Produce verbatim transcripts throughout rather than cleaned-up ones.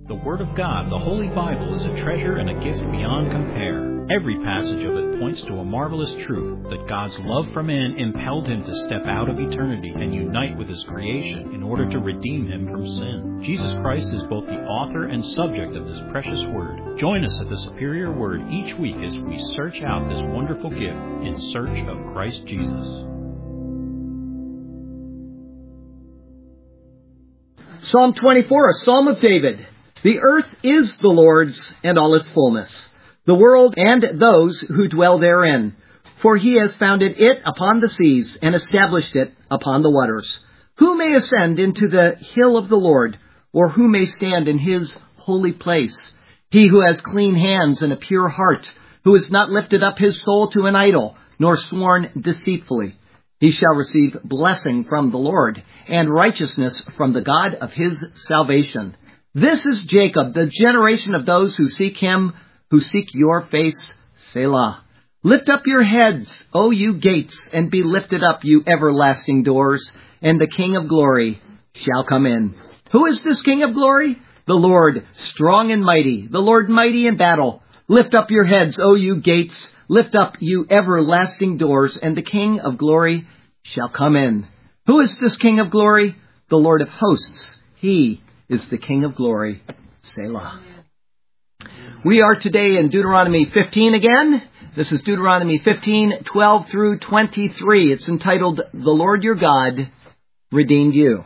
The Word of God, the Holy Bible, is a treasure and a gift beyond compare. Every passage of it points to a marvelous truth that God's love for man impelled him to step out of eternity and unite with his creation in order to redeem him from sin. Jesus Christ is both the author and subject of this precious Word. Join us at the Superior Word each week as we search out this wonderful gift in search of Christ Jesus. Psalm twenty-four, a Psalm of David. The earth is the Lord's and all its fullness, the world and those who dwell therein. For he has founded it upon the seas and established it upon the waters. Who may ascend into the hill of the Lord, or who may stand in his holy place? He who has clean hands and a pure heart, who has not lifted up his soul to an idol, nor sworn deceitfully. He shall receive blessing from the Lord, and righteousness from the God of his salvation. This is Jacob, the generation of those who seek him, who seek your face, Selah. Lift up your heads, O you gates, and be lifted up, you everlasting doors, and the King of glory shall come in. Who is this King of glory? The Lord, strong and mighty, the Lord mighty in battle. Lift up your heads, O you gates, lift up, you everlasting doors, and the King of glory shall come in. Who is this King of glory? The Lord of hosts. He is the King of glory. Selah. We are today in Deuteronomy fifteen again. This is Deuteronomy fifteen, twelve through twenty-three. It's entitled, The Lord Your God Redeemed You.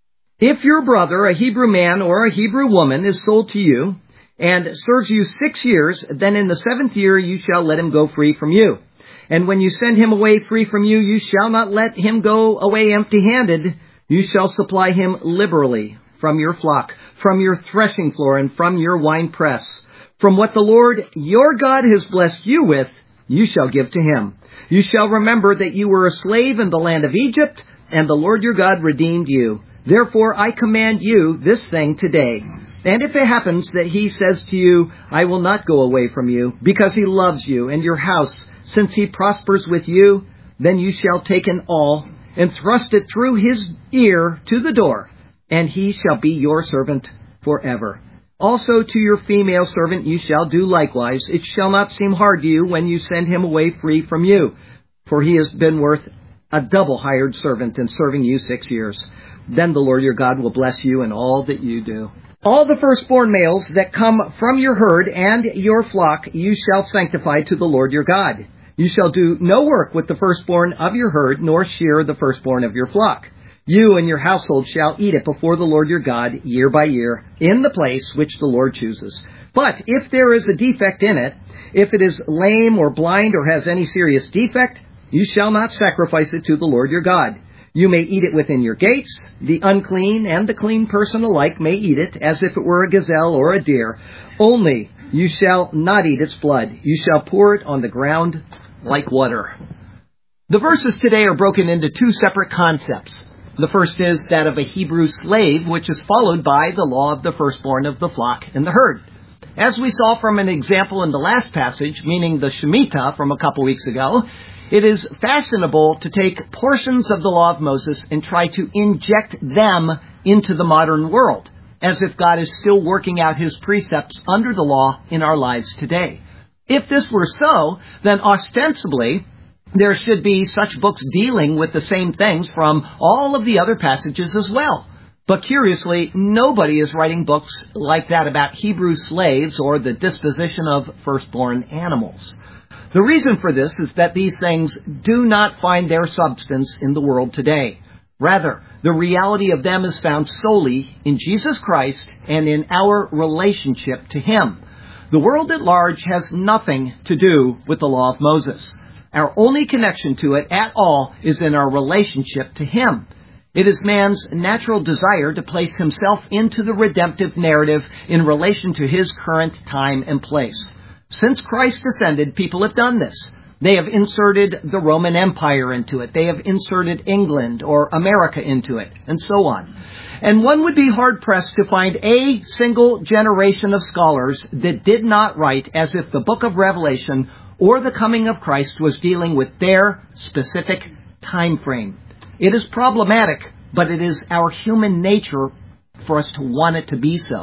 If your brother, a Hebrew man or a Hebrew woman, is sold to you and serves you six years, then in the seventh year you shall let him go free from you. And when you send him away free from you, you shall not let him go away empty-handed. You shall supply him liberally from your flock, from your threshing floor, and from your winepress. From what the Lord your God has blessed you with, you shall give to him. You shall remember that you were a slave in the land of Egypt, and the Lord your God redeemed you. Therefore I command you this thing today. And if it happens that he says to you, I will not go away from you, because he loves you and your house, since he prospers with you, then you shall take an awl and thrust it through his ear to the door, and he shall be your servant forever. Also to your female servant you shall do likewise. It shall not seem hard to you when you send him away free from you, for he has been worth a double hired servant in serving you six years. Then the Lord your God will bless you in all that you do. All the firstborn males that come from your herd and your flock you shall sanctify to the Lord your God. You shall do no work with the firstborn of your herd, nor shear the firstborn of your flock. You and your household shall eat it before the Lord your God year by year, in the place which the Lord chooses. But if there is a defect in it, if it is lame or blind or has any serious defect, you shall not sacrifice it to the Lord your God. You may eat it within your gates. The unclean and the clean person alike may eat it, as if it were a gazelle or a deer. Only you shall not eat its blood. You shall pour it on the ground like water. The verses today are broken into two separate concepts. The first is that of a Hebrew slave, which is followed by the law of the firstborn of the flock and the herd. As we saw from an example in the last passage, meaning the Shemitah from a couple weeks ago, it is fashionable to take portions of the law of Moses and try to inject them into the modern world, as if God is still working out his precepts under the law in our lives today. If this were so, then ostensibly there should be such books dealing with the same things from all of the other passages as well. But curiously, nobody is writing books like that about Hebrew slaves or the disposition of firstborn animals. The reason for this is that these things do not find their substance in the world today. Rather, the reality of them is found solely in Jesus Christ and in our relationship to him. The world at large has nothing to do with the law of Moses. Our only connection to it at all is in our relationship to him. It is man's natural desire to place himself into the redemptive narrative in relation to his current time and place. Since Christ ascended, people have done this. They have inserted the Roman Empire into it. They have inserted England or America into it, and so on. And one would be hard-pressed to find a single generation of scholars that did not write as if the book of Revelation or the coming of Christ was dealing with their specific time frame. It is problematic, but it is our human nature for us to want it to be so.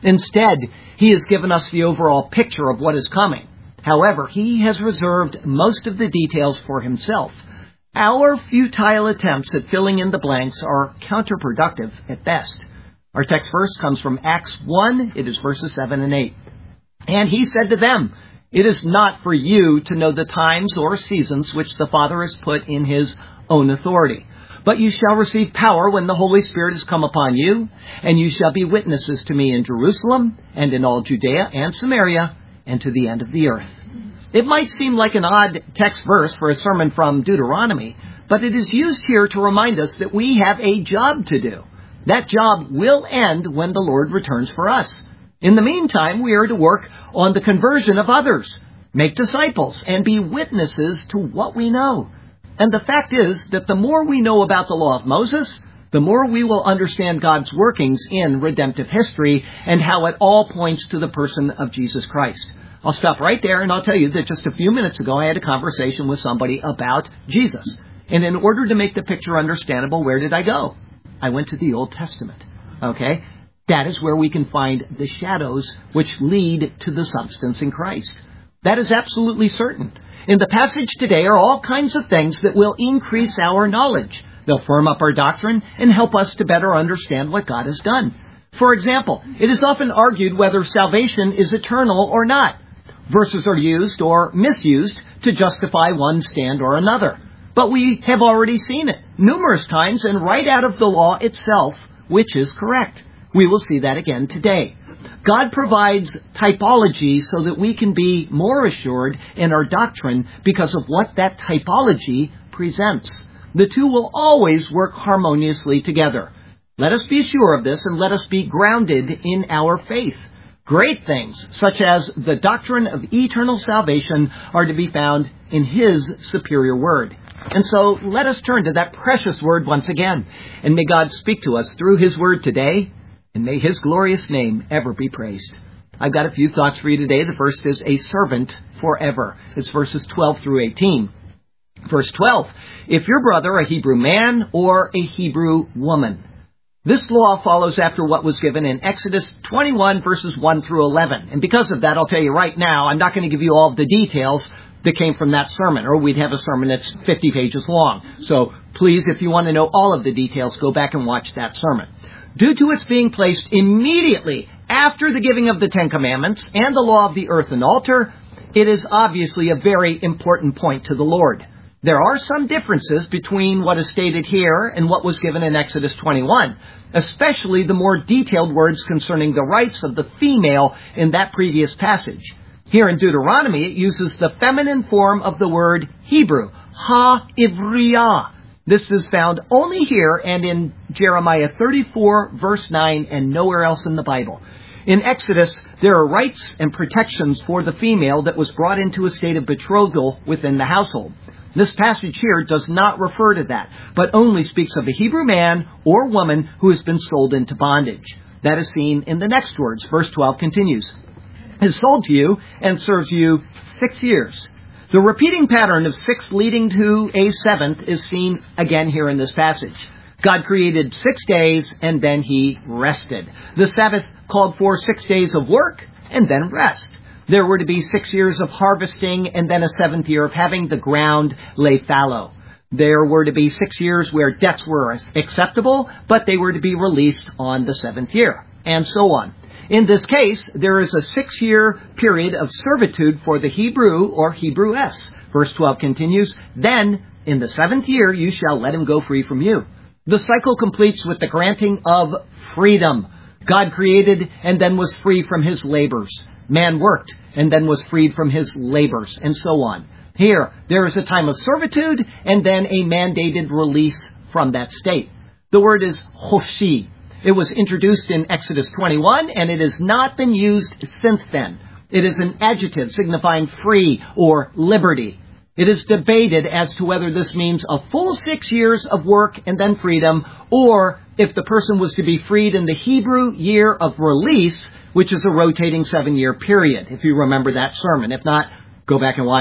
Instead, he has given us the overall picture of what is coming. However, he has reserved most of the details for himself. Our futile attempts at filling in the blanks are counterproductive at best. Our text verse comes from Acts one. It is verses seven and eight. And he said to them, "It is not for you to know the times or seasons which the Father has put in his own authority. But you shall receive power when the Holy Spirit has come upon you, and you shall be witnesses to me in Jerusalem and in all Judea and Samaria and to the end of the earth." It might seem like an odd text verse for a sermon from Deuteronomy, but it is used here to remind us that we have a job to do. That job will end when the Lord returns for us. In the meantime, we are to work on the conversion of others, make disciples, and be witnesses to what we know. And the fact is that the more we know about the law of Moses, the more we will understand God's workings in redemptive history and how it all points to the person of Jesus Christ. I'll stop right there and I'll tell you that just a few minutes ago I had a conversation with somebody about Jesus. And in order to make the picture understandable, where did I go? I went to the Old Testament. Okay? That is where we can find the shadows which lead to the substance in Christ. That is absolutely certain. In the passage today are all kinds of things that will increase our knowledge. They'll firm up our doctrine and help us to better understand what God has done. For example, it is often argued whether salvation is eternal or not. Verses are used or misused to justify one stand or another. But we have already seen it numerous times and right out of the law itself, which is correct. We will see that again today. God provides typology so that we can be more assured in our doctrine because of what that typology presents. The two will always work harmoniously together. Let us be sure of this and let us be grounded in our faith. Great things, such as the doctrine of eternal salvation, are to be found in His superior word. And so let us turn to that precious word once again. And may God speak to us through His word today, and may His glorious name ever be praised. I've got a few thoughts for you today. The first is a servant forever. It's verses twelve through eighteen. Verse twelve, if your brother a Hebrew man or a Hebrew woman. This law follows after what was given in Exodus twenty-one, verses one through eleven. And because of that, I'll tell you right now, I'm not going to give you all of the details that came from that sermon, or we'd have a sermon that's fifty pages long. So please, if you want to know all of the details, go back and watch that sermon. Due to its being placed immediately after the giving of the Ten Commandments and the law of the earthen altar, it is obviously a very important point to the Lord. There are some differences between what is stated here and what was given in Exodus twenty-one, especially the more detailed words concerning the rights of the female in that previous passage. Here in Deuteronomy, it uses the feminine form of the word Hebrew, ha-ivriyah. This is found only here and in Jeremiah thirty-four, verse nine, and nowhere else in the Bible. In Exodus, there are rights and protections for the female that was brought into a state of betrothal within the household. This passage here does not refer to that, but only speaks of a Hebrew man or woman who has been sold into bondage. That is seen in the next words. Verse twelve continues, is sold to you and serves you six years. The repeating pattern of six leading to a seventh is seen again here in this passage. God created six days and then He rested. The Sabbath called for six days of work and then rest. There were to be six years of harvesting and then a seventh year of having the ground lay fallow. There were to be six years where debts were acceptable, but they were to be released on the seventh year, and so on. In this case, there is a six-year period of servitude for the Hebrew or Hebrewess. Verse twelve continues, then in the seventh year you shall let him go free from you. The cycle completes with the granting of freedom. God created and then was free from his labors. Man worked and then was freed from his labors, and so on. Here, there is a time of servitude and then a mandated release from that state. The word is hoshi. It was introduced in Exodus twenty-one, and it has not been used since then. It is an adjective signifying free or liberty. It is debated as to whether this means a full six years of work and then freedom, or if the person was to be freed in the Hebrew year of release, which is a rotating seven-year period, if you remember that sermon. If not, go back and watch it.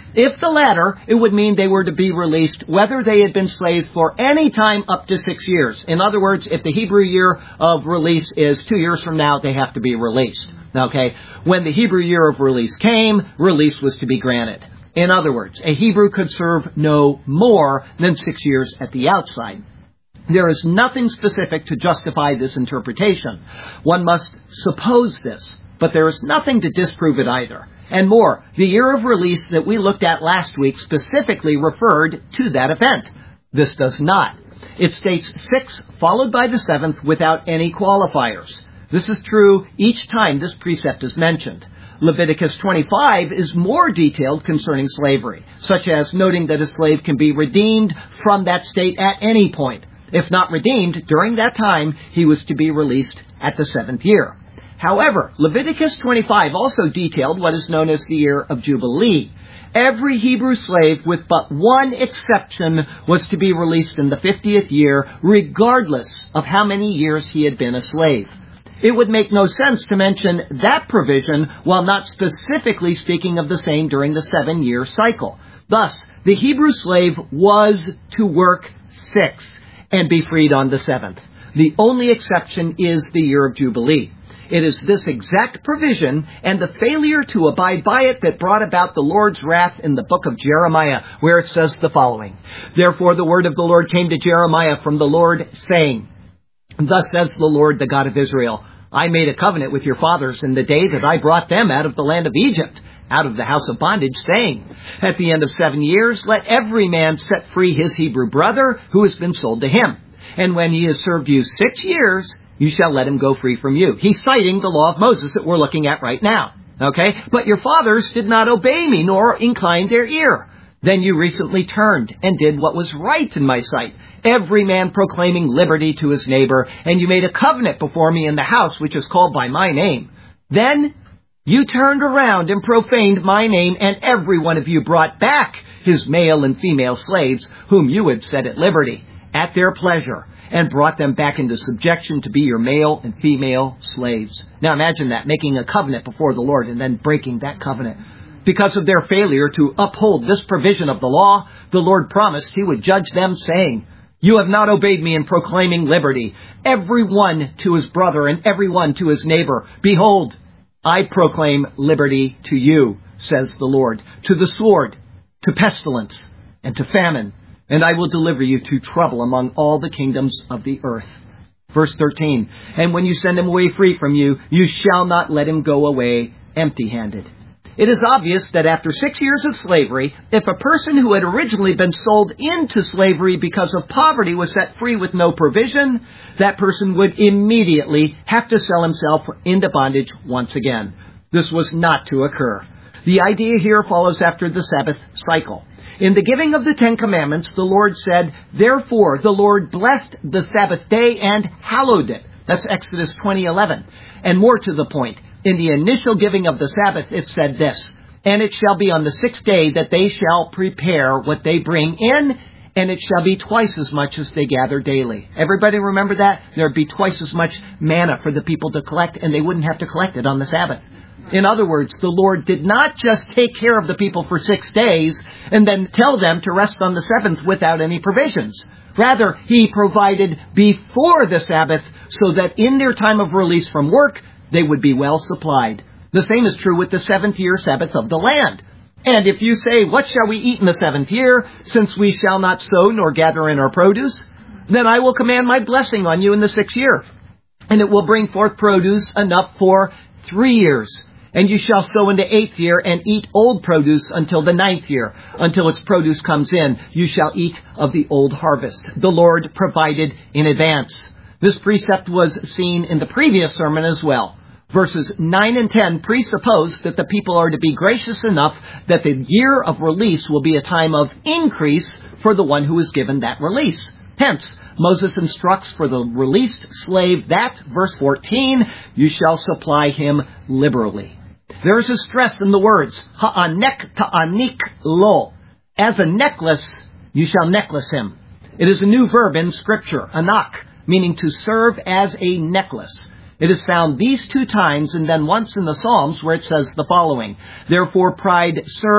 If the latter, it would mean they were to be released whether they had been slaves for any time up to six years. In other words, if the Hebrew year of release is two years from now, they have to be released. Okay? When the Hebrew year of release came, release was to be granted. In other words, a Hebrew could serve no more than six years at the outside. There is nothing specific to justify this interpretation. One must suppose this, but there is nothing to disprove it either. And more, the year of release that we looked at last week specifically referred to that event. This does not. It states six followed by the seventh without any qualifiers. This is true each time this precept is mentioned. Leviticus twenty-five is more detailed concerning slavery, such as noting that a slave can be redeemed from that state at any point. If not redeemed during that time, he was to be released at the seventh year. However, Leviticus twenty-five also detailed what is known as the year of Jubilee. Every Hebrew slave, with but one exception, was to be released in the fiftieth year, regardless of how many years he had been a slave. It would make no sense to mention that provision while not specifically speaking of the same during the seven-year cycle. Thus, the Hebrew slave was to work six and be freed on the seventh. The only exception is the year of Jubilee. It is this exact provision and the failure to abide by it that brought about the Lord's wrath in the book of Jeremiah, where it says the following: "Therefore the word of the Lord came to Jeremiah from the Lord, saying, Thus says the Lord, the God of Israel, I made a covenant with your fathers in the day that I brought them out of the land of Egypt, out of the house of bondage, saying, At the end of seven years, let every man set free his Hebrew brother who has been sold to him. And when he has served you six years, you shall let him go free from you." He's citing the law of Moses that we're looking at right now. Okay? "But your fathers did not obey me, nor incline their ear. Then you recently turned and did what was right in my sight, every man proclaiming liberty to his neighbor, and you made a covenant before me in the house which is called by my name. Then you turned around and profaned my name, and every one of you brought back his male and female slaves, whom you had set at liberty, at their pleasure, and brought them back into subjection to be your male and female slaves." Now imagine that, making a covenant before the Lord and then breaking that covenant. Because of their failure to uphold this provision of the law, the Lord promised he would judge them, saying, "You have not obeyed me in proclaiming liberty, every one to his brother and every one to his neighbor. Behold, I proclaim liberty to you, says the Lord, to the sword, to pestilence, and to famine, and I will deliver you to trouble among all the kingdoms of the earth." Verse thirteen, "And when you send him away free from you, you shall not let him go away empty-handed." It is obvious that after six years of slavery, if a person who had originally been sold into slavery because of poverty was set free with no provision, that person would immediately have to sell himself into bondage once again. This was not to occur. The idea here follows after the Sabbath cycle. In the giving of the Ten Commandments, the Lord said, "Therefore the Lord blessed the Sabbath day and hallowed it." That's Exodus twenty eleven. And more to the point, in the initial giving of the Sabbath, it said this, "And it shall be on the sixth day that they shall prepare what they bring in, and it shall be twice as much as they gather daily." Everybody remember that? There'd be twice as much manna for the people to collect, and they wouldn't have to collect it on the Sabbath. In other words, the Lord did not just take care of the people for six days and then tell them to rest on the seventh without any provisions. Rather, he provided before the Sabbath so that in their time of release from work, they would be well supplied. The same is true with the seventh year Sabbath of the land. "And if you say, 'What shall we eat in the seventh year, since we shall not sow nor gather in our produce?' then I will command my blessing on you in the sixth year, and it will bring forth produce enough for three years. And you shall sow in the eighth year and eat old produce until the ninth year. Until its produce comes in, you shall eat of the old harvest." The Lord provided in advance. This precept was seen in the previous sermon as well. Verses nine and ten presuppose that the people are to be gracious enough that the year of release will be a time of increase for the one who is given that release. Hence, Moses instructs for the released slave that, verse fourteen, "you shall supply him liberally." There is a stress in the words, ha'anek ta'anik lo. As a necklace, you shall necklace him. It is a new verb in Scripture, anak, meaning to serve as a necklace. It is found these two times and then once in the Psalms where it says the following, "Therefore pride serves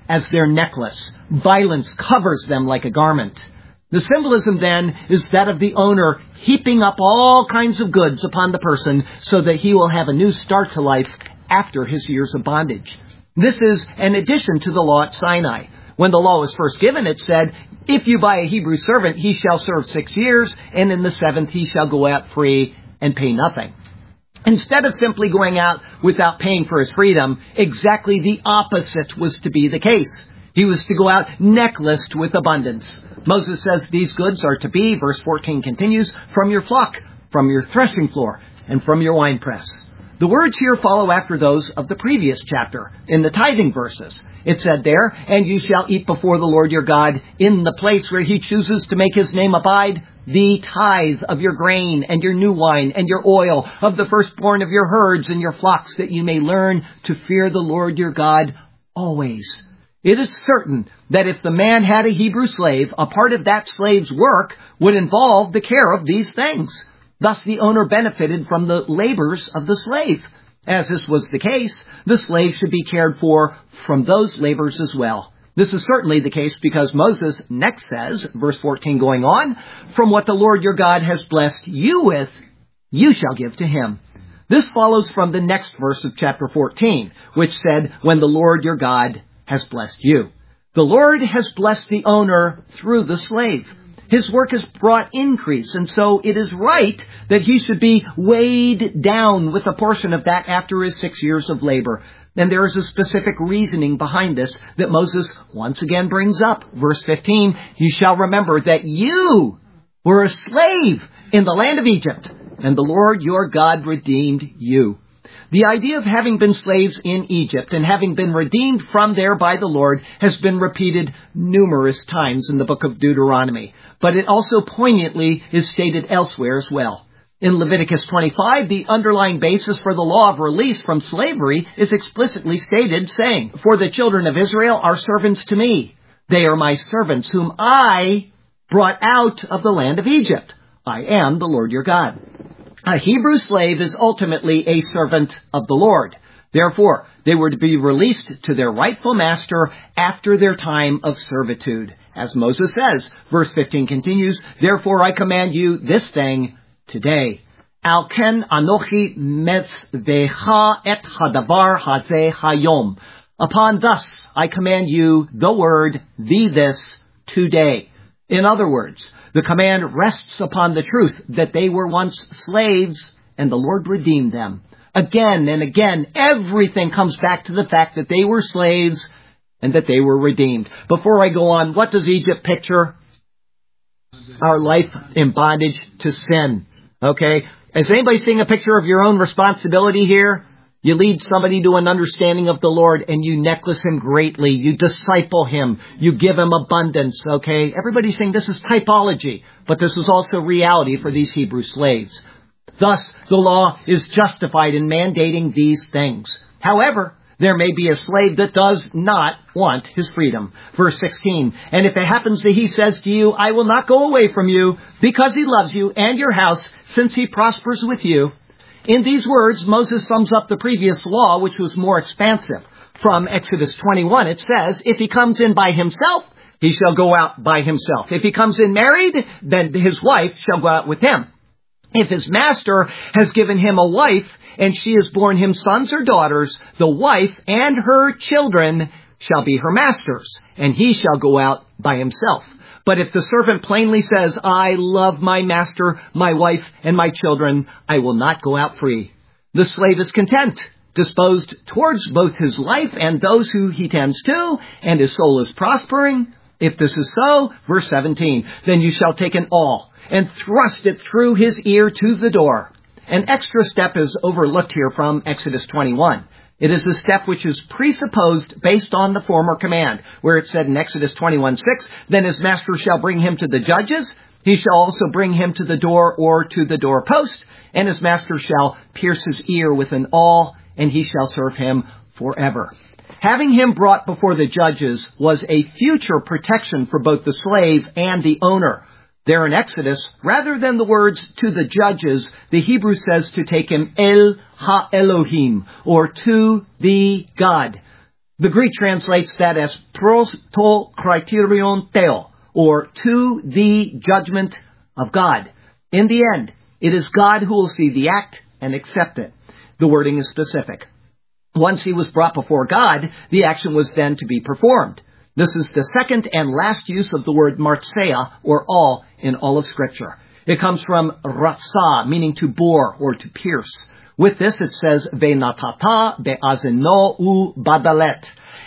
as their necklace. Violence covers them like a garment. The symbolism then is that of the owner heaping up all kinds of goods upon the person so that he will have a new start to life after his years of bondage. This is an addition to the law at Sinai. When the law was first given, it said, if you buy a Hebrew servant, he shall serve six years, and in the seventh he shall go out free and pay nothing. Instead of simply going out without paying for his freedom, exactly the opposite was to be the case. He was to go out necklaced with abundance. Moses says these goods are to be, verse fourteen continues, from your flock, from your threshing floor, and from your winepress. The words here follow after those of the previous chapter, in the tithing verses. It said there, and you shall eat before the Lord your God in the place where he chooses to make his name abide, the tithe of your grain and your new wine and your oil, of the firstborn of your herds and your flocks, that you may learn to fear the Lord your God always. It is certain that if the man had a Hebrew slave, a part of that slave's work would involve the care of these things. Thus the owner benefited from the labors of the slave. As this was the case, the slave should be cared for from those labors as well. This is certainly the case because Moses next says, verse fourteen going on, from what the Lord your God has blessed you with, you shall give to him. This follows from the next verse of chapter fourteen, which said, when the Lord your God has blessed you. The Lord has blessed the owner through the slave. His work has brought increase, and so it is right that he should be weighed down with a portion of that after his six years of labor. And there is a specific reasoning behind this that Moses once again brings up. Verse fifteen, you shall remember that you were a slave in the land of Egypt, and the Lord your God redeemed you. The idea of having been slaves in Egypt and having been redeemed from there by the Lord has been repeated numerous times in the book of Deuteronomy, but it also poignantly is stated elsewhere as well. In Leviticus twenty-five, the underlying basis for the law of release from slavery is explicitly stated, saying, for the children of Israel are servants to me. They are my servants whom I brought out of the land of Egypt. I am the Lord your God. A Hebrew slave is ultimately a servant of the Lord. Therefore, they were to be released to their rightful master after their time of servitude. As Moses says, verse fifteen continues, therefore I command you this thing today. Al ken anochi metzvecha et hadavar hazeh hayom. Upon thus I command you the word, the this, today. In other words, the command rests upon the truth that they were once slaves and the Lord redeemed them. Again and again, everything comes back to the fact that they were slaves and that they were redeemed. Before I go on, what does Egypt picture? Our life in bondage to sin. Okay? Is anybody seeing a picture of your own responsibility here? You lead somebody to an understanding of the Lord and you necklace him greatly. You disciple him. You give him abundance, okay? Everybody's saying this is typology, but this is also reality for these Hebrew slaves. Thus, the law is justified in mandating these things. However, there may be a slave that does not want his freedom. Verse sixteen, and if it happens that he says to you, I will not go away from you because he loves you and your house, since he prospers with you. In these words, Moses sums up the previous law, which was more expansive. From Exodus twenty-one, it says, if he comes in by himself, he shall go out by himself. If he comes in married, then his wife shall go out with him. If his master has given him a wife, and she has borne him sons or daughters, the wife and her children shall be her master's, and he shall go out by himself. But if the servant plainly says, I love my master, my wife, and my children, I will not go out free. The slave is content, disposed towards both his life and those who he tends to, and his soul is prospering. If this is so, verse seventeen, then you shall take an awl and thrust it through his ear to the door. An extra step is overlooked here from Exodus twenty-one. It is a step which is presupposed based on the former command, where it said in Exodus twenty-one six, then his master shall bring him to the judges, he shall also bring him to the door or to the doorpost, and his master shall pierce his ear with an awl, and he shall serve him forever. Having him brought before the judges was a future protection for both the slave and the owner. There in Exodus, rather than the words to the judges, the Hebrew says to take him El Ha-Elohim, or to the God. The Greek translates that as pros to kriterion theo, or to the judgment of God. In the end, it is God who will see the act and accept it. The wording is specific. Once he was brought before God, the action was then to be performed. This is the second and last use of the word martseia, or all, in all of Scripture. It comes from ratsa, meaning to bore or to pierce. With this it says, ve'natata be'azeno u badalet,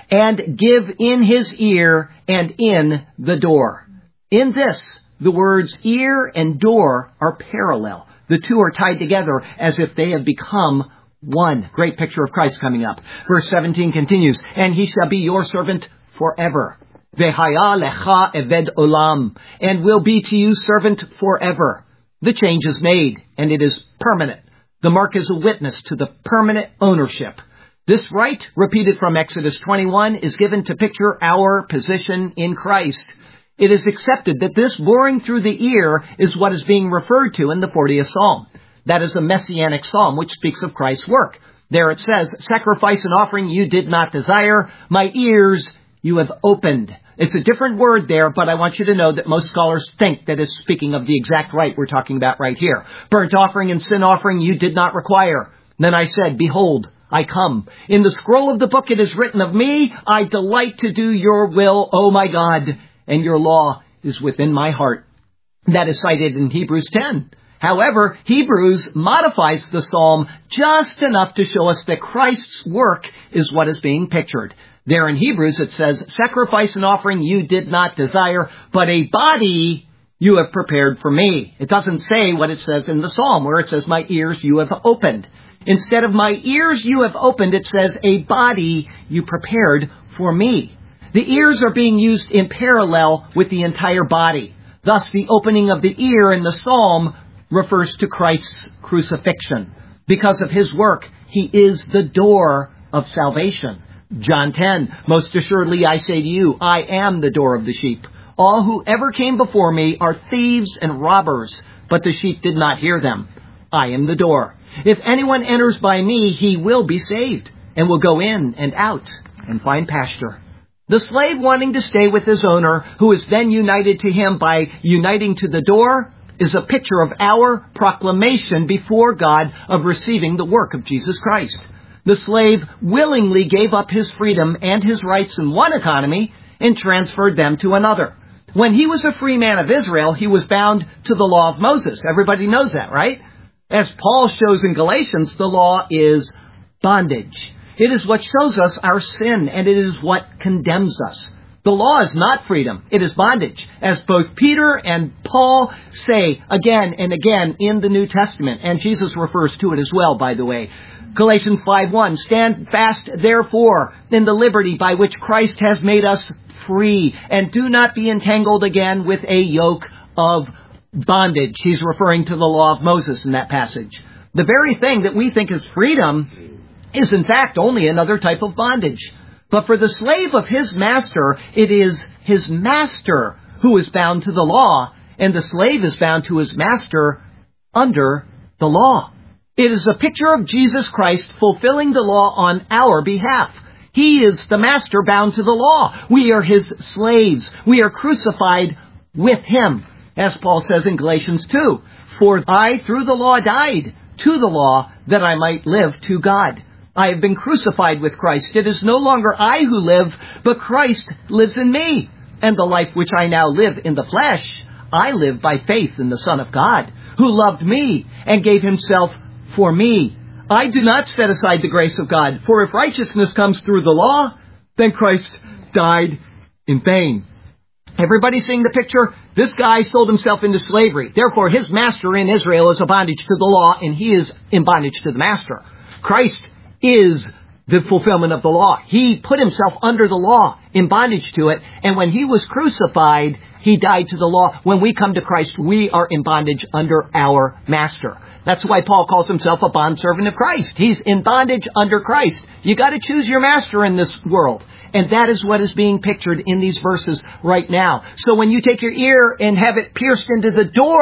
and give in his ear and in the door. In this, the words ear and door are parallel. The two are tied together as if they have become one. Great picture of Christ coming up. Verse seventeen continues, and he shall be your servant forever. Vehaya lecha eved olam, and will be to you servant forever. The change is made, and it is permanent. The mark is a witness to the permanent ownership. This right, repeated from Exodus twenty-one, is given to picture our position in Christ. It is accepted that this boring through the ear is what is being referred to in the fortieth Psalm. That is a messianic psalm which speaks of Christ's work. There it says, sacrifice and offering you did not desire, my ears you have opened. It's a different word there, but I want you to know that most scholars think that it's speaking of the exact rite we're talking about right here. Burnt offering and sin offering you did not require. Then I said, behold, I come. In the scroll of the book it is written of me, I delight to do your will, O my God, and your law is within my heart. That is cited in Hebrews ten. However, Hebrews modifies the psalm just enough to show us that Christ's work is what is being pictured. There in Hebrews it says, sacrifice and offering you did not desire, but a body you have prepared for me. It doesn't say what it says in the psalm, where it says, my ears you have opened. Instead of my ears you have opened, it says, a body you prepared for me. The ears are being used in parallel with the entire body. Thus, the opening of the ear in the psalm refers to Christ's crucifixion. Because of his work, he is the door of salvation. John ten, most assuredly I say to you, I am the door of the sheep. All who ever came before me are thieves and robbers, but the sheep did not hear them. I am the door. If anyone enters by me, he will be saved, and will go in and out and find pasture. The slave wanting to stay with his owner, who is then united to him by uniting to the door, is a picture of our proclamation before God of receiving the work of Jesus Christ. The slave willingly gave up his freedom and his rights in one economy and transferred them to another. When he was a free man of Israel, he was bound to the law of Moses. Everybody knows that, right? As Paul shows in Galatians, the law is bondage. It is what shows us our sin, and it is what condemns us. The law is not freedom. It is bondage, as both Peter and Paul say again and again in the New Testament. And Jesus refers to it as well, by the way. Galatians five one, stand fast, therefore, in the liberty by which Christ has made us free, and do not be entangled again with a yoke of bondage. He's referring to the law of Moses in that passage. The very thing that we think is freedom is in fact only another type of bondage. But for the slave of his master, it is his master who is bound to the law, and the slave is bound to his master under the law. It is a picture of Jesus Christ fulfilling the law on our behalf. He is the master bound to the law. We are his slaves. We are crucified with him, as Paul says in Galatians two. For I, through the law, died to the law, that I might live to God. I have been crucified with Christ. It is no longer I who live, but Christ lives in me. And the life which I now live in the flesh, I live by faith in the Son of God, who loved me and gave himself for me. I do not set aside the grace of God, for if righteousness comes through the law, then Christ died in vain. Everybody seeing the picture? This guy sold himself into slavery. Therefore, his master in Israel is a bondage to the law, and he is in bondage to the master. Christ is the fulfillment of the law. He put himself under the law, in bondage to it, and when he was crucified, he died to the law. When we come to Christ, we are in bondage under our master. That's why Paul calls himself a bondservant of Christ. He's in bondage under Christ. You got to choose your master in this world. And that is what is being pictured in these verses right now. So when you take your ear and have it pierced into the door,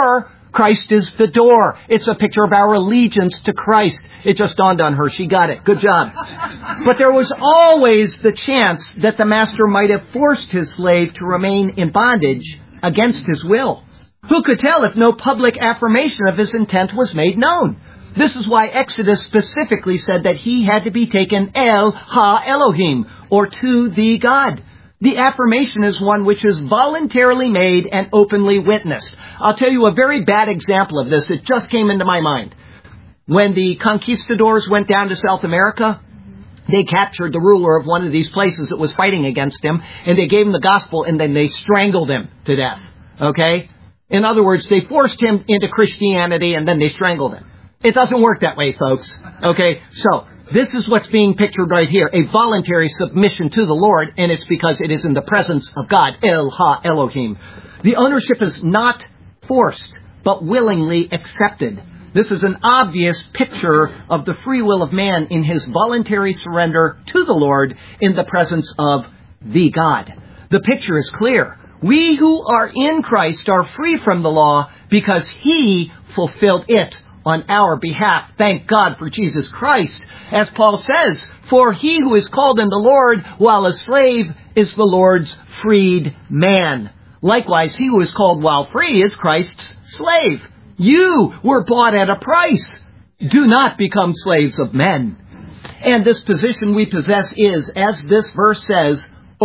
Christ is the door. It's a picture of our allegiance to Christ. It just dawned on her. She got it. Good job. But there was always the chance that the master might have forced his slave to remain in bondage against his will. Who could tell if no public affirmation of his intent was made known? This is why Exodus specifically said that he had to be taken El Ha Elohim, or to the God. The affirmation is one which is voluntarily made and openly witnessed. I'll tell you a very bad example of this. It just came into my mind. When the conquistadors went down to South America, they captured the ruler of one of these places that was fighting against him, and they gave him the gospel, and then they strangled him to death. Okay? In other words, they forced him into Christianity, and then they strangled him. It doesn't work that way, folks. Okay? So, this is what's being pictured right here, a voluntary submission to the Lord, and it's because it is in the presence of God, El Ha Elohim. The ownership is not forced, but willingly accepted. This is an obvious picture of the free will of man in his voluntary surrender to the Lord in the presence of the God. The picture is clear. We who are in Christ are free from the law because He fulfilled it on our behalf. Thank God for Jesus Christ. As Paul says, for he who is called in the Lord while a slave is the Lord's freed man. Likewise, he who is called while free is Christ's slave. You were bought at a price. Do not become slaves of men. And this position we possess is, as this verse says,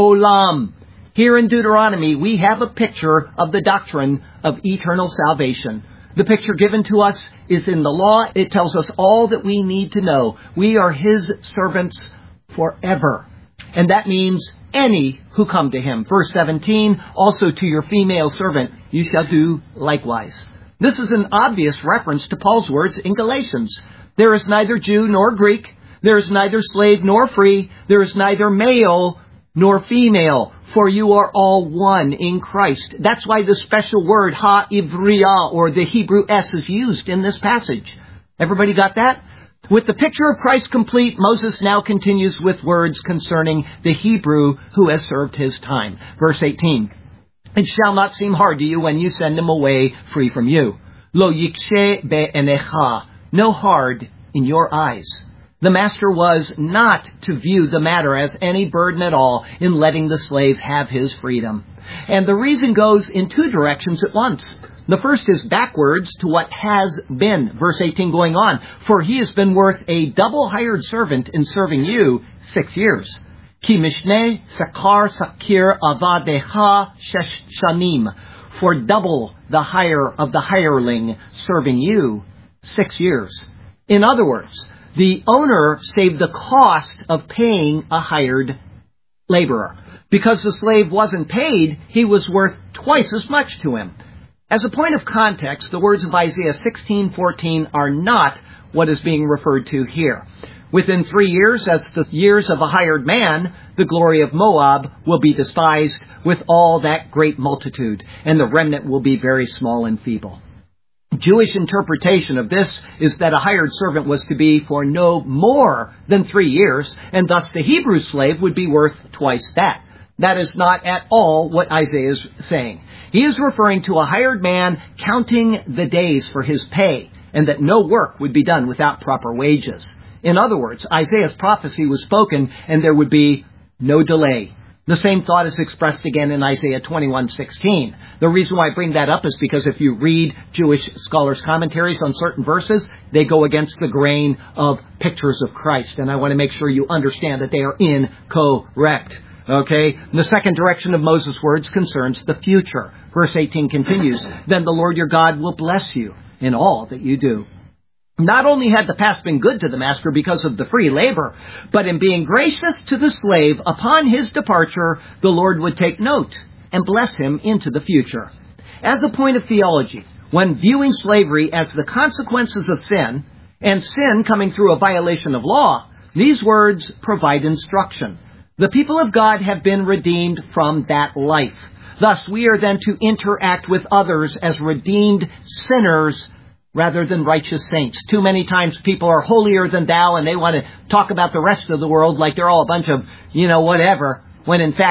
olam. Here in Deuteronomy, we have a picture of the doctrine of eternal salvation. The picture given to us is in the law. It tells us all that we need to know. We are His servants forever. And that means any who come to Him. Verse seventeen, also to your female servant you shall do likewise. This is an obvious reference to Paul's words in Galatians. There is neither Jew nor Greek. There is neither slave nor free. There is neither male nor female, for you are all one in Christ. That's why the special word ha-ivriya, or the Hebrew S, is used in this passage. Everybody got that? With the picture of Christ complete, Moses now continues with words concerning the Hebrew who has served his time. Verse eighteen, it shall not seem hard to you when you send him away free from you. Lo yikshe be'enecha, no hard in your eyes. The master was not to view the matter as any burden at all in letting the slave have his freedom. And the reason goes in two directions at once. The first is backwards to what has been. Verse eighteen going on. For he has been worth a double hired servant in serving you six years. Ki mishne sakar sakir avadeha shesh shanim. For double the hire of the hireling serving you six years. In other words, the owner saved the cost of paying a hired laborer. Because the slave wasn't paid, he was worth twice as much to him. As a point of context, the words of Isaiah sixteen fourteen are not what is being referred to here. Within three years, as the years of a hired man, the glory of Moab will be despised with all that great multitude, and the remnant will be very small and feeble. Jewish interpretation of this is that a hired servant was to be for no more than three years, and thus the Hebrew slave would be worth twice that. That is not at all what Isaiah is saying. He is referring to a hired man counting the days for his pay, and that no work would be done without proper wages. In other words, Isaiah's prophecy was spoken, and there would be no delay. The same thought is expressed again in Isaiah twenty-one sixteen. The reason why I bring that up is because if you read Jewish scholars' commentaries on certain verses, they go against the grain of pictures of Christ. And I want to make sure you understand that they are incorrect. Okay? The second direction of Moses' words concerns the future. Verse eighteen continues, then the Lord your God will bless you in all that you do. Not only had the past been good to the master because of the free labor, but in being gracious to the slave upon his departure, the Lord would take note and bless him into the future. As a point of theology, when viewing slavery as the consequences of sin, and sin coming through a violation of law, these words provide instruction. The people of God have been redeemed from that life. Thus, we are then to interact with others as redeemed sinners rather than righteous saints. Too many times people are holier than thou, and they want to talk about the rest of the world like they're all a bunch of, you know, whatever, when in fact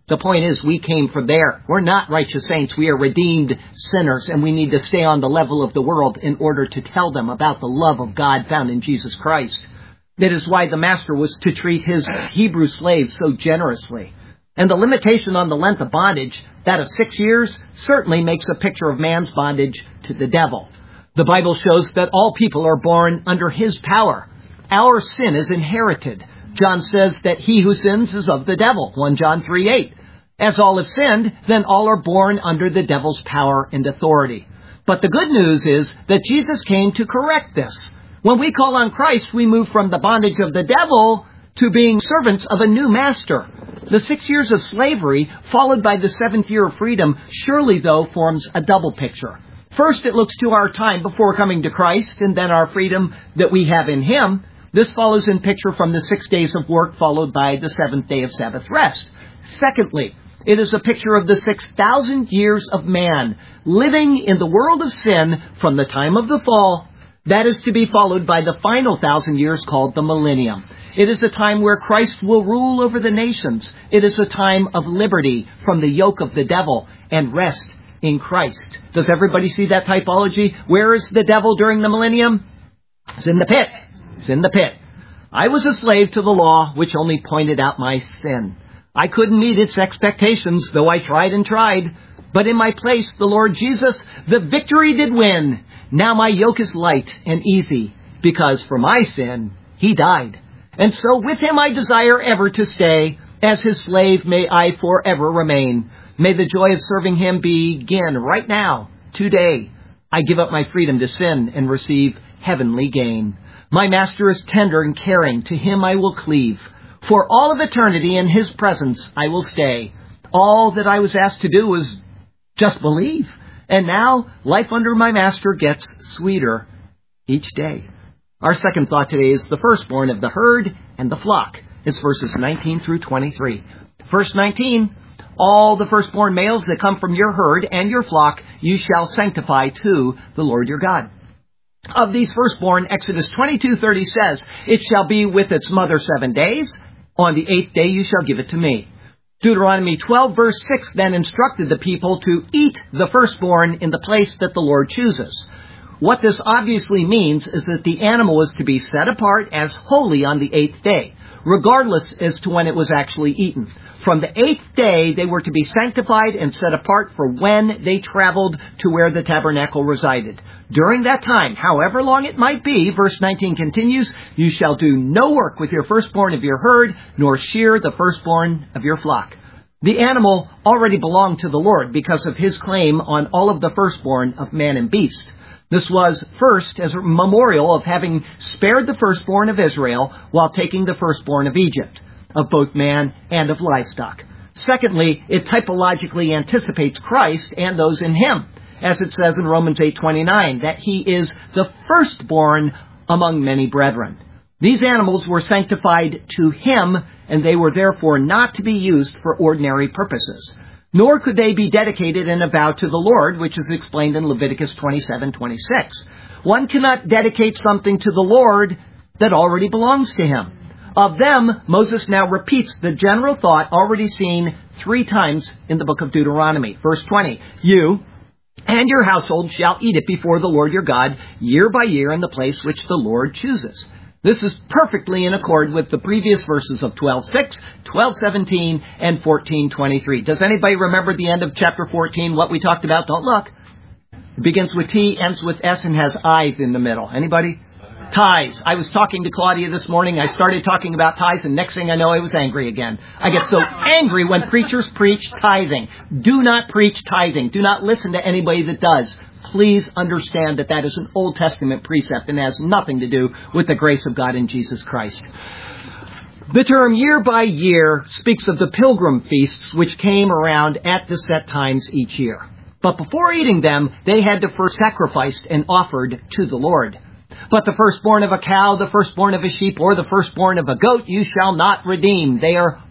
The point is, we came from there. We're not righteous saints. We are redeemed sinners, and we need to stay on the level of the world in order to tell them about the love of God found in Jesus Christ. That is why the master was to treat his Hebrew slaves so generously. And the limitation on the length of bondage, that of six years, certainly makes a picture of man's bondage to the devil. The Bible shows that all people are born under his power. Our sin is inherited. John says that he who sins is of the devil, First John three eight. As all have sinned, then all are born under the devil's power and authority. But the good news is that Jesus came to correct this. When we call on Christ, we move from the bondage of the devil to being servants of a new master. The six years of slavery, followed by the seventh year of freedom, surely, though, forms a double picture. First, it looks to our time before coming to Christ, and then our freedom that we have in Him. This follows in picture from the six days of work, followed by the seventh day of Sabbath rest. Secondly, it is a picture of the six thousand years of man living in the world of sin from the time of the fall. That is to be followed by the final thousand years called the millennium. It is a time where Christ will rule over the nations. It is a time of liberty from the yoke of the devil and rest in Christ. Does everybody see that typology? Where is the devil during the millennium? It's in the pit. It's in the pit. I was a slave to the law, which only pointed out my sin. I couldn't meet its expectations, though I tried and tried. But in my place, the Lord Jesus, the victory did win. Now my yoke is light and easy, because for my sin, He died. And so with Him I desire ever to stay. As His slave may I forever remain. May the joy of serving Him begin right now, today. I give up my freedom to sin and receive heavenly gain. My Master is tender and caring. To Him I will cleave. For all of eternity in His presence I will stay. All that I was asked to do was just believe. And now life under my Master gets sweeter each day. Our second thought today is the firstborn of the herd and the flock. It's verses nineteen through twenty-three. Verse nineteen, all the firstborn males that come from your herd and your flock you shall sanctify to the Lord your God. Of these firstborn, Exodus twenty-two thirty says, it shall be with its mother seven days. On the eighth day you shall give it to me. Deuteronomy twelve verse six then instructed the people to eat the firstborn in the place that the Lord chooses. What this obviously means is that the animal was to be set apart as holy on the eighth day, regardless as to when it was actually eaten. From the eighth day, they were to be sanctified and set apart for when they traveled to where the tabernacle resided. During that time, however long it might be, verse nineteen continues, you shall do no work with your firstborn of your herd, nor shear the firstborn of your flock. The animal already belonged to the Lord because of His claim on all of the firstborn of man and beast. This was, first, as a memorial of having spared the firstborn of Israel while taking the firstborn of Egypt, of both man and of livestock. Secondly, it typologically anticipates Christ and those in Him, as it says in Romans eight twenty-nine, that He is the firstborn among many brethren. These animals were sanctified to Him, and they were therefore not to be used for ordinary purposes. Nor could they be dedicated in a vow to the Lord, which is explained in Leviticus twenty-seven twenty-six. One cannot dedicate something to the Lord that already belongs to Him. Of them, Moses now repeats the general thought already seen three times in the book of Deuteronomy. Verse twenty, you and your household shall eat it before the Lord your God year by year in the place which the Lord chooses. This is perfectly in accord with the previous verses of twelve six, twelve seventeen, and fourteen twenty-three. Does anybody remember the end of chapter fourteen, what we talked about? Don't look. It begins with T, ends with S, and has I's in the middle. Anybody? Tithes. I was talking to Claudia this morning. I started talking about tithes, and next thing I know, I was angry again. I get so angry when preachers preach tithing. Do not preach tithing. Do not listen to anybody that does. Please understand that that is an Old Testament precept and has nothing to do with the grace of God in Jesus Christ. The term year by year speaks of the pilgrim feasts which came around at the set times each year. But before eating them, they had to first sacrificed and offered to the Lord. But the firstborn of a cow, the firstborn of a sheep, or the firstborn of a goat, you shall not redeem. They are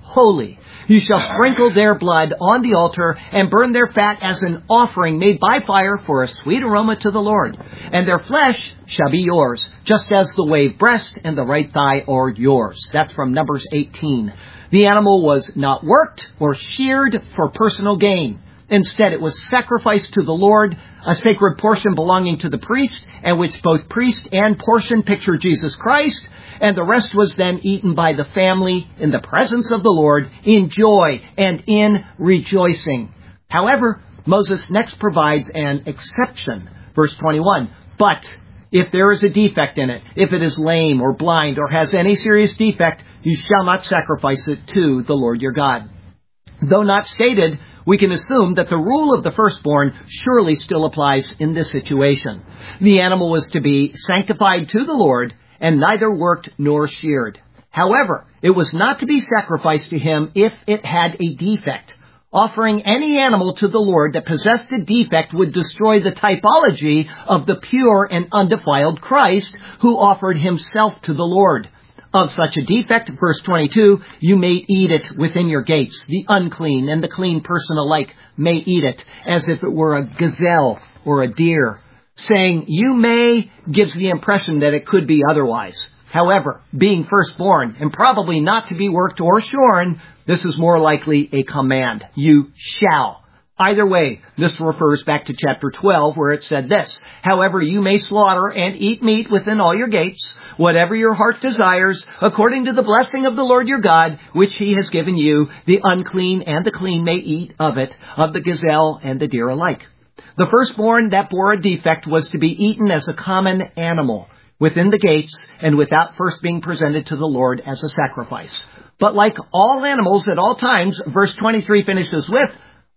holy. You shall sprinkle their blood on the altar and burn their fat as an offering made by fire for a sweet aroma to the Lord. And their flesh shall be yours, just as the wave breast and the right thigh are yours. That's from Numbers eighteen. The animal was not worked or sheared for personal gain. Instead, it was sacrificed to the Lord, a sacred portion belonging to the priest, and which both priest and portion picture Jesus Christ, and the rest was then eaten by the family in the presence of the Lord, in joy and in rejoicing. However, Moses next provides an exception. Verse twenty-one, but if there is a defect in it, if it is lame or blind or has any serious defect, you shall not sacrifice it to the Lord your God. Though not stated, we can assume that the rule of the firstborn surely still applies in this situation. The animal was to be sanctified to the Lord and neither worked nor sheared. However, it was not to be sacrificed to him if it had a defect. Offering any animal to the Lord that possessed a defect would destroy the typology of the pure and undefiled Christ who offered himself to the Lord. Of such a defect, verse twenty-two, you may eat it within your gates. The unclean and the clean person alike may eat it, as if it were a gazelle or a deer. Saying, you may, gives the impression that it could be otherwise. However, being firstborn, and probably not to be worked or shorn, this is more likely a command. You shall. Either way, this refers back to chapter twelve, where it said this, however, you may slaughter and eat meat within all your gates, whatever your heart desires, according to the blessing of the Lord your God, which he has given you. The unclean and the clean may eat of it, of the gazelle and the deer alike. The firstborn that bore a defect was to be eaten as a common animal within the gates and without first being presented to the Lord as a sacrifice. But like all animals at all times, verse twenty-three finishes with,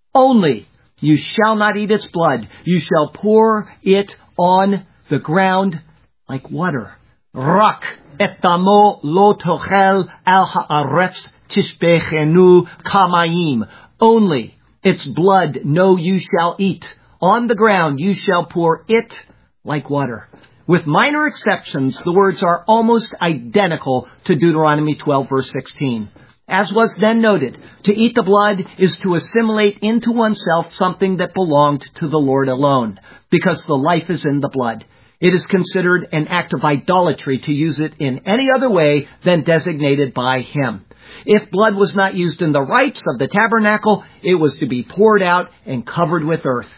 only you shall not eat its blood. You shall pour it on the ground like water. Rak etamo lo tochel al haaretz tishbechenu kamayim. Only its blood no you shall eat. On the ground you shall pour it like water. With minor exceptions, the words are almost identical to Deuteronomy twelve, verse sixteen. As was then noted, to eat the blood is to assimilate into oneself something that belonged to the Lord alone, because the life is in the blood. It is considered an act of idolatry to use it in any other way than designated by him. If blood was not used in the rites of the tabernacle, it was to be poured out and covered with earth.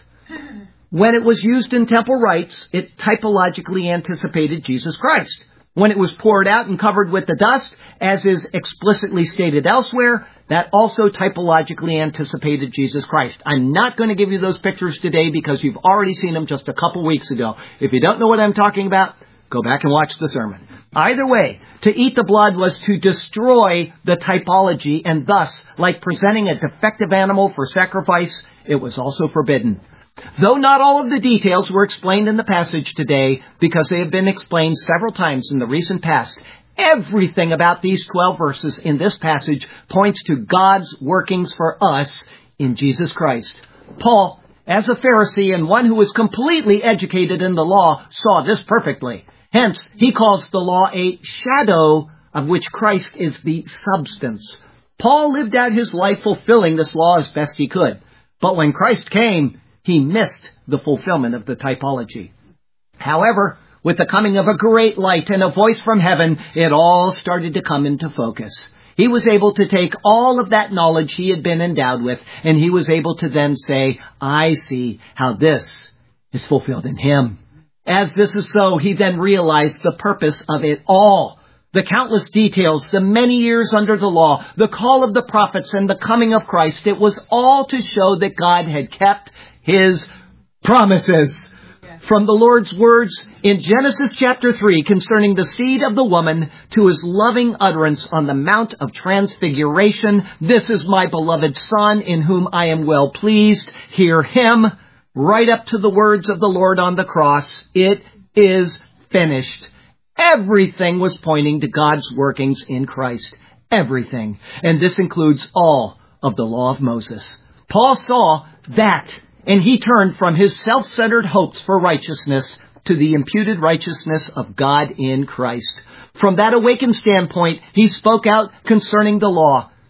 When it was used in temple rites, it typologically anticipated Jesus Christ. When it was poured out and covered with the dust, as is explicitly stated elsewhere, that also typologically anticipated Jesus Christ. I'm not going to give you those pictures today because you've already seen them just a couple weeks ago. If you don't know what I'm talking about, go back and watch the sermon. Either way, to eat the blood was to destroy the typology, and thus, like presenting a defective animal for sacrifice, it was also forbidden. Though not all of the details were explained in the passage today, because they have been explained several times in the recent past, everything about these twelve verses in this passage points to God's workings for us in Jesus Christ. Paul, as a Pharisee and one who was completely educated in the law, saw this perfectly. Hence, he calls the law a shadow of which Christ is the substance. Paul lived out his life fulfilling this law as best he could. But when Christ came, he missed the fulfillment of the typology. However, with the coming of a great light and a voice from heaven, it all started to come into focus. He was able to take all of that knowledge he had been endowed with, and he was able to then say, I see how this is fulfilled in him. As this is so, he then realized the purpose of it all. The countless details, the many years under the law, the call of the prophets, and the coming of Christ, it was all to show that God had kept his promises. From the Lord's words in Genesis chapter three concerning the seed of the woman to his loving utterance on the Mount of Transfiguration, this is my beloved Son in whom I am well pleased. Hear him. Right up to the words of the Lord on the cross, it is finished. Everything was pointing to God's workings in Christ. Everything. And this includes all of the law of Moses. Paul saw that, and he turned from his self-centered hopes for righteousness to the imputed righteousness of God in Christ. From that awakened standpoint, he spoke out concerning the law.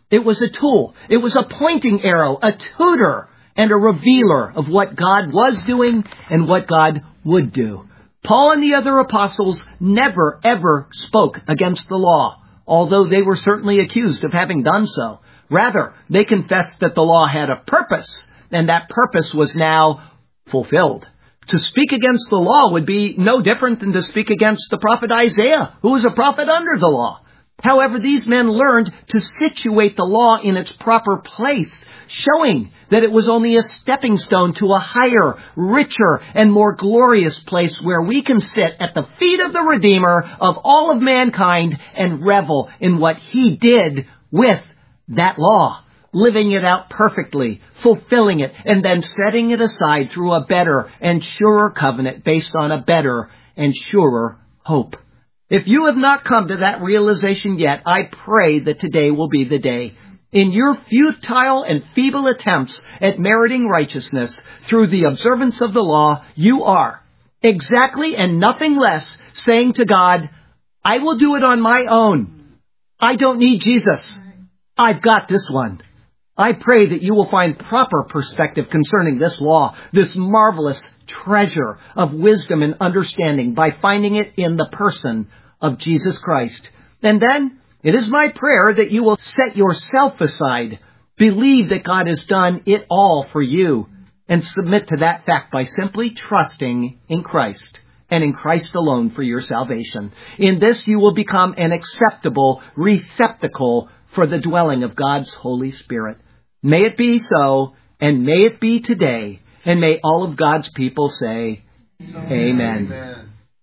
It was a tool. It was a pointing arrow, a tutor, and a revealer of what God was doing and what God would do. Paul and the other apostles never, ever spoke against the law, although they were certainly accused of having done so. Rather, they confessed that the law had a purpose, and that purpose was now fulfilled. To speak against the law would be no different than to speak against the prophet Isaiah, who was a prophet under the law. However, these men learned to situate the law in its proper place, showing that it was only a stepping stone to a higher, richer, and more glorious place where we can sit at the feet of the Redeemer of all of mankind and revel in what He did with that law, living it out perfectly, fulfilling it, and then setting it aside through a better and surer covenant based on a better and surer hope. If you have not come to that realization yet, I pray that today will be the day. In your futile and feeble attempts at meriting righteousness through the observance of the law, you are exactly and nothing less saying to God, I will do it on my own. I don't need Jesus. I've got this one. I pray that you will find proper perspective concerning this law, this marvelous treasure of wisdom and understanding by finding it in the person of Jesus Christ. And then it is my prayer that you will set yourself aside, believe that God has done it all for you, and submit to that fact by simply trusting in Christ and in Christ alone for your salvation. In this you will become an acceptable receptacle for the dwelling of God's Holy Spirit. May it be so, and may it be today, and may all of God's people say, Amen. Amen.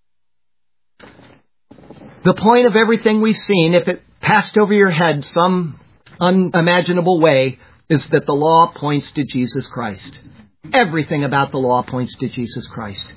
The point of everything we've seen, if it passed over your head some unimaginable way, is that the law points to Jesus Christ. Everything about the law points to Jesus Christ.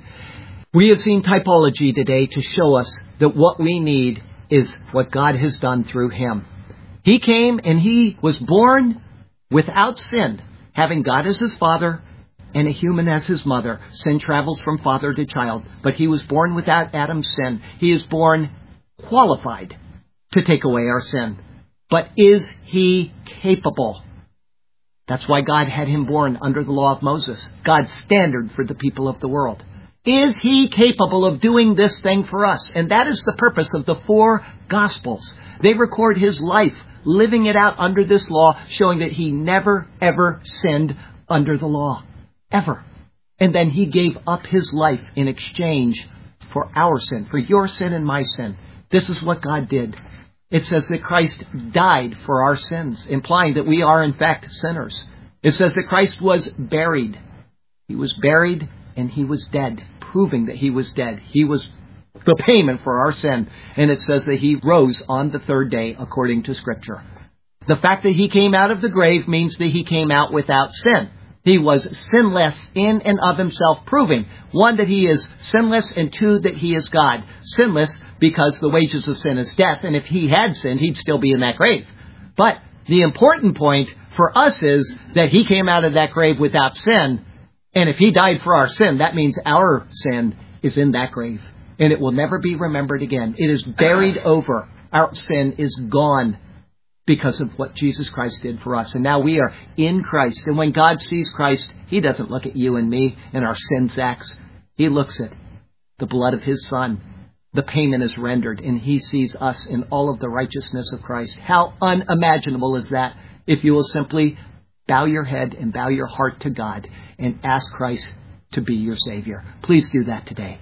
We have seen typology today to show us that what we need is what God has done through Him. He came and He was born without sin, having God as His Father and a human as His mother. Sin travels from father to child, but He was born without Adam's sin. He is born qualified to take away our sin. But is He capable? That's why God had Him born under the law of Moses, God's standard for the people of the world. Is He capable of doing this thing for us? And that is the purpose of the four Gospels. They record His life, living it out under this law, showing that He never, ever sinned under the law. Ever. And then He gave up His life in exchange for our sin, for your sin and my sin. This is what God did. It says that Christ died for our sins, implying that we are in fact sinners. It says that Christ was buried. He was buried and He was dead, proving that He was dead. He was the payment for our sin. And it says that He rose on the third day according to Scripture. The fact that He came out of the grave means that He came out without sin. He was sinless in and of Himself, proving, one, that He is sinless, and two, that He is God. Sinless because the wages of sin is death, and if He had sinned, He'd still be in that grave. But the important point for us is that He came out of that grave without sin, and if He died for our sin, that means our sin is in that grave, and it will never be remembered again. It is buried over. Our sin is gone because of what Jesus Christ did for us. And now we are in Christ. And when God sees Christ, He doesn't look at you and me and our sin sacks. He looks at the blood of His Son. The payment is rendered, and He sees us in all of the righteousness of Christ. How unimaginable is that if you will simply bow your head and bow your heart to God and ask Christ to be your Savior. Please do that today.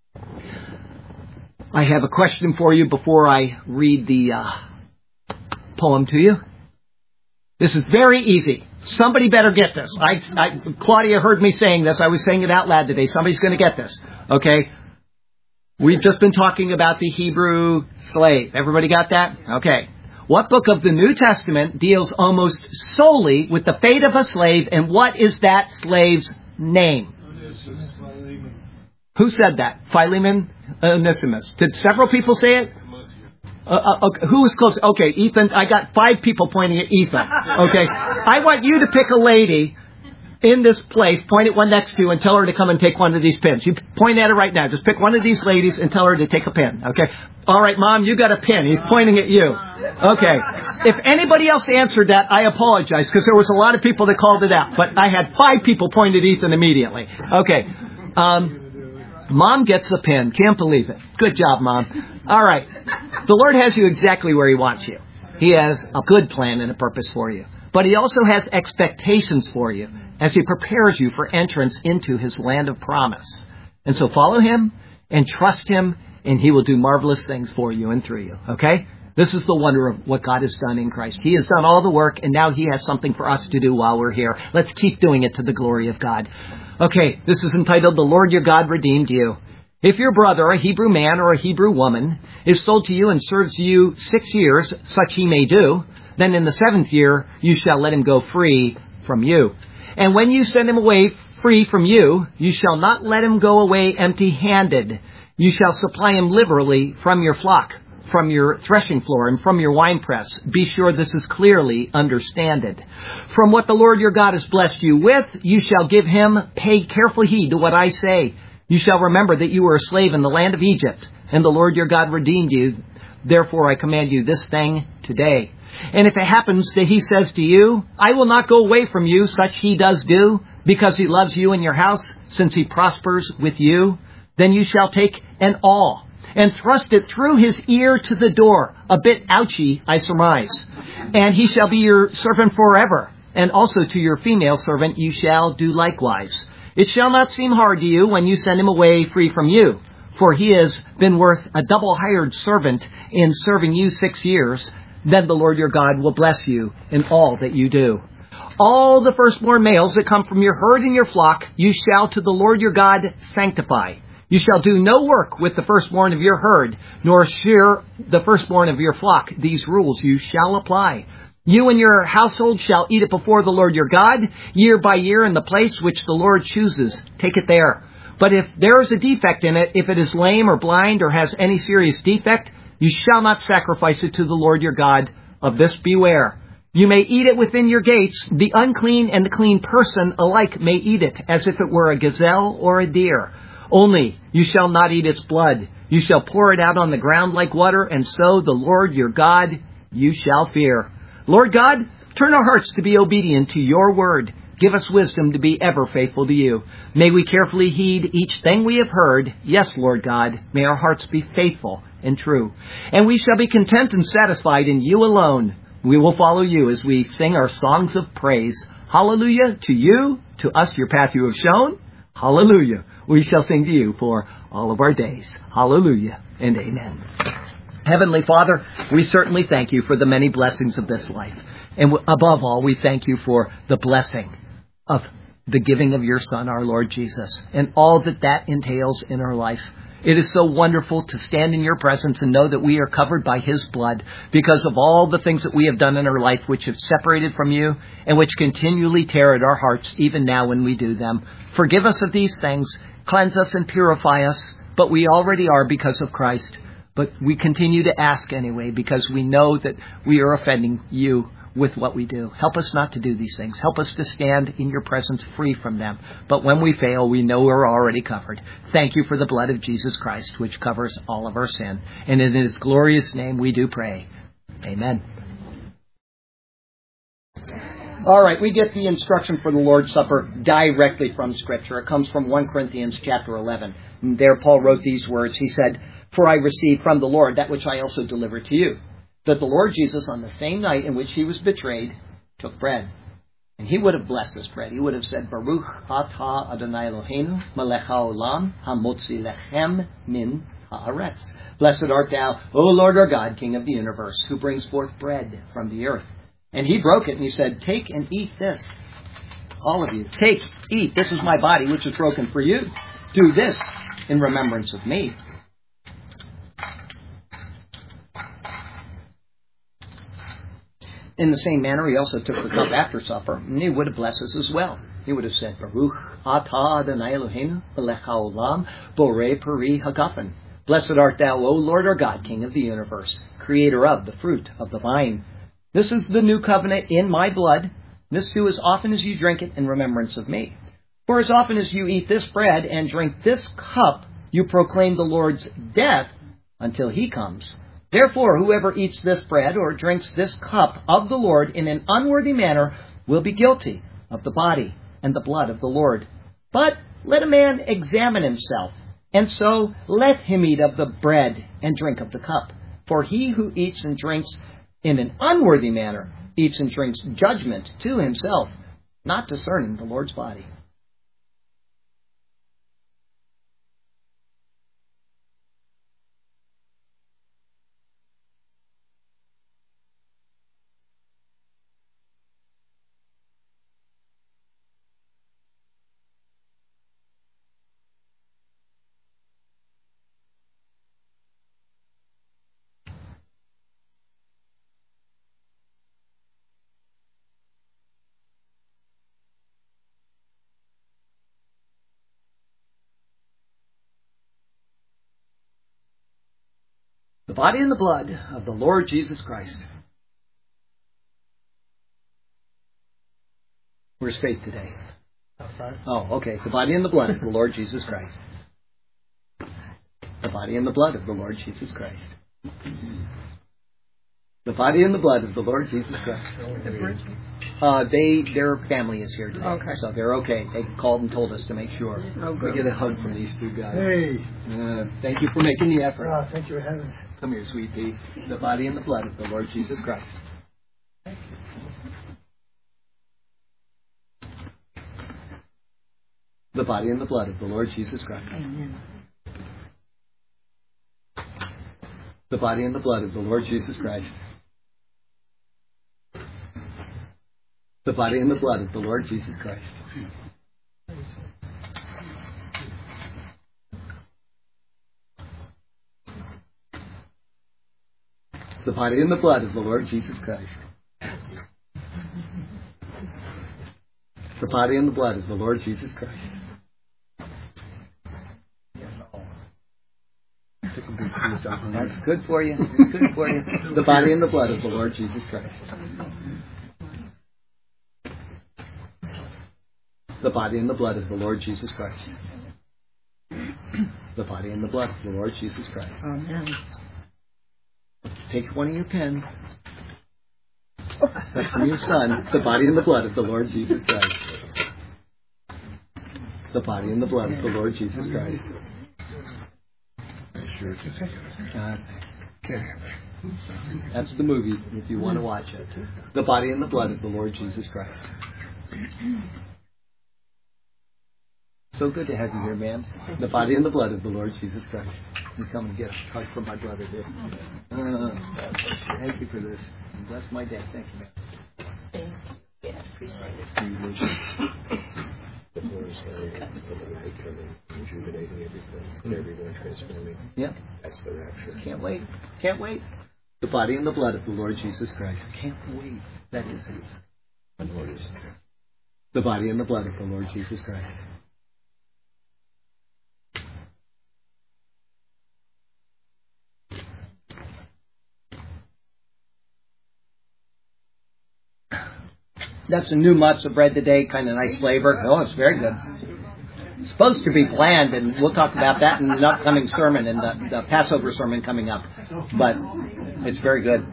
I have a question for you before I read the uh, poem to you. This is very easy. Somebody better get this. I, I, Claudia heard me saying this. I was saying it out loud today. Somebody's going to get this. Okay? We've just been talking about the Hebrew slave. Everybody got that? Okay. What book of the New Testament deals almost solely with the fate of a slave, and what is that slave's name? Who said that? Philemon Onesimus. Did several people say it? Uh, uh, okay. Who was close? Okay, Ethan. I got five people pointing at Ethan. Okay. I want you to pick a lady in this place, point at one next to you and tell her to come and take one of these pins. You point at her right now. Just pick one of these ladies and tell her to take a pin. Okay? All right, Mom, you got a pin. He's pointing at you. Okay. If anybody else answered that, I apologize because there was a lot of people that called it out. But I had five people point at Ethan immediately. Okay. Um, Mom gets the pin. Can't believe it. Good job, Mom. All right. The Lord has you exactly where He wants you. He has a good plan and a purpose for you. But He also has expectations for you as He prepares you for entrance into His land of promise. And so follow Him and trust Him, and He will do marvelous things for you and through you. Okay? This is the wonder of what God has done in Christ. He has done all the work, and now He has something for us to do while we're here. Let's keep doing it to the glory of God. Okay, this is entitled, The Lord Your God Redeemed You. If your brother, a Hebrew man or a Hebrew woman, is sold to you and serves you six years, such he may do, then in the seventh year you shall let him go free from you. And when you send him away free from you, you shall not let him go away empty-handed. You shall supply him liberally from your flock, from your threshing floor, and from your winepress. Be sure this is clearly understanded. From what the Lord your God has blessed you with, you shall give him. Pay careful heed to what I say. You shall remember that you were a slave in the land of Egypt, and the Lord your God redeemed you. Therefore I command you this thing today. And if it happens that he says to you, I will not go away from you, such he does do, because he loves you and your house, since he prospers with you, then you shall take an awl and thrust it through his ear to the door, a bit ouchy, I surmise. And he shall be your servant forever, and also to your female servant you shall do likewise. It shall not seem hard to you when you send him away free from you, for he has been worth a double hired servant in serving you six years. Then the Lord your God will bless you in all that you do. All the firstborn males that come from your herd and your flock, you shall to the Lord your God sanctify. You shall do no work with the firstborn of your herd, nor shear the firstborn of your flock. These rules you shall apply. You and your household shall eat it before the Lord your God, year by year in the place which the Lord chooses. Take it there. But if there is a defect in it, if it is lame or blind or has any serious defect, you shall not sacrifice it to the Lord your God. Of this beware. You may eat it within your gates. The unclean and the clean person alike may eat it, as if it were a gazelle or a deer. Only you shall not eat its blood. You shall pour it out on the ground like water, and so the Lord your God you shall fear. Lord God, turn our hearts to be obedient to your word. Give us wisdom to be ever faithful to you. May we carefully heed each thing we have heard. Yes, Lord God, may our hearts be faithful and true. And we shall be content and satisfied in you alone. We will follow you as we sing our songs of praise. Hallelujah to you, to us your path you have shown. Hallelujah. We shall sing to you for all of our days. Hallelujah and amen. Heavenly Father, we certainly thank you for the many blessings of this life. And above all, we thank you for the blessing of the giving of your Son, our Lord Jesus, and all that that entails in our life. It is so wonderful to stand in your presence and know that we are covered by his blood because of all the things that we have done in our life which have separated from you and which continually tear at our hearts even now when we do them. Forgive us of these things, cleanse us and purify us, but we already are because of Christ. But we continue to ask anyway because we know that we are offending you with what we do. Help us not to do these things. Help us to stand in your presence free from them. But when we fail, we know we're already covered. Thank you for the blood of Jesus Christ, which covers all of our sin. And in his glorious name we do pray. Amen. All right, we get the instruction for the Lord's Supper directly from Scripture. It comes from First Corinthians chapter eleven. And there Paul wrote these words. He said, "For I received from the Lord that which I also delivered to you, that the Lord Jesus, on the same night in which he was betrayed, took bread. And he would have blessed this bread. He would have said, Baruch atah Adonai Eloheinu, melech haolam, hamotzi lechem min haaretz. Blessed art thou, O Lord our God, King of the universe, who brings forth bread from the earth. And he broke it, and he said, Take and eat this, all of you. Take, eat, this is my body, which is broken for you. Do this in remembrance of me." In the same manner, he also took the cup after supper, and he would have blessed us as well. He would have said, Baruch atah Adonai Eloheinu, melech haolam, borei peri hagafen. Blessed art thou, O Lord our God, King of the universe, creator of the fruit of the vine. This is the new covenant in my blood. This do as often as you drink it in remembrance of me. For as often as you eat this bread and drink this cup, you proclaim the Lord's death until he comes. Therefore, whoever eats this bread or drinks this cup of the Lord in an unworthy manner will be guilty of the body and the blood of the Lord. But let a man examine himself, and so let him eat of the bread and drink of the cup. For he who eats and drinks in an unworthy manner eats and drinks judgment to himself, not discerning the Lord's body. The body and the blood of the Lord Jesus Christ. Where's Faith today? Outside. Oh, okay. The body and the blood of the Lord Jesus Christ. The body and the blood of the Lord Jesus Christ. The body and the blood of the Lord Jesus Christ. Uh, they, their family is here today, Okay. so they're okay. They called and told us to make sure. Oh, We good. get a hug from these two guys. Hey. Uh, thank you for making the effort. Oh, thank you for having me. Come here, sweet pea. The body and the blood of the Lord Jesus Christ. The body and the blood of the Lord Jesus Christ. Amen. The body and the blood of the Lord Jesus Christ. The body and the blood of the Lord Jesus Christ. The body and the blood of the Lord Jesus Christ. The body and the blood of the Lord Jesus Christ. That's good for you. It's good for you. The body and the blood of the Lord Jesus Christ. The body and the blood of the Lord Jesus Christ. The body and the blood of the Lord Jesus Christ. Amen. Take one of your pens. That's from your son. The body and the blood of the Lord Jesus Christ. The body and the blood of the Lord Jesus Christ. Uh, that's the movie if you want to watch it. The body and the blood of the Lord Jesus Christ. So good to have you here, man. The body and the blood of the Lord Jesus Christ. You come and get a hug from my brother here. Uh, thank you for this. Bless my day. Thank you, man. Thank you. Yeah, appreciate it. The Lord's coming, rejuvenating everything, and everyone transforming. Yeah. That's the rapture. Can't wait. Can't wait. The body and the blood of the Lord Jesus Christ. Can't wait. That is it. The Lord is The body and the blood of the Lord Jesus Christ. That's a new matzah bread today, kind of nice flavor. Oh, it's very good. It's supposed to be bland, and we'll talk about that in an upcoming sermon, in the, the Passover sermon coming up. But it's very good.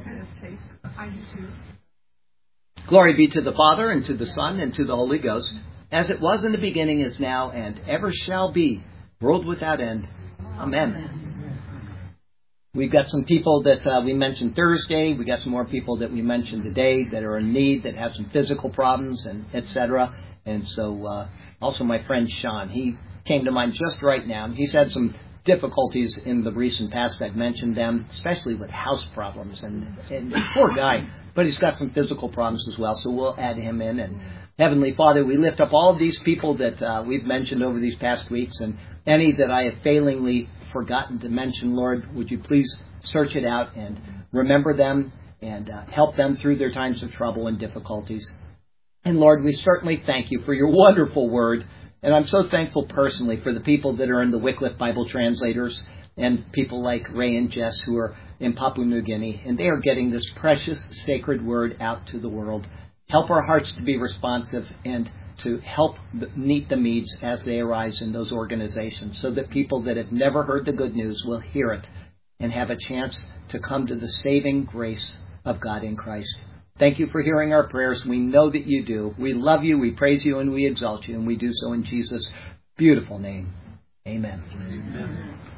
Glory be to the Father, and to the Son, and to the Holy Ghost, as it was in the beginning, is now, and ever shall be, world without end. Amen. We've got some people that uh, we mentioned Thursday. We got some more people that we mentioned today that are in need, that have some physical problems, and et cetera. And so, uh, also my friend Sean, he came to mind just right now. He's had some difficulties in the recent past. I've mentioned them, especially with house problems. And, and poor guy, but he's got some physical problems as well. So we'll add him in. And Heavenly Father, we lift up all of these people that uh, we've mentioned over these past weeks, and any that I have failingly forgotten to mention, Lord, would you please search it out and remember them and uh, help them through their times of trouble and difficulties. And Lord, we certainly thank you for your wonderful word. And I'm so thankful personally for the people that are in the Wycliffe Bible translators and people like Ray and Jess who are in Papua New Guinea. And they are getting this precious, sacred word out to the world. Help our hearts to be responsive and to help meet the needs as they arise in those organizations, so that people that have never heard the good news will hear it and have a chance to come to the saving grace of God in Christ. Thank you for hearing our prayers. We know that you do. We love you, we praise you, and we exalt you, and we do so in Jesus' beautiful name. Amen. Amen.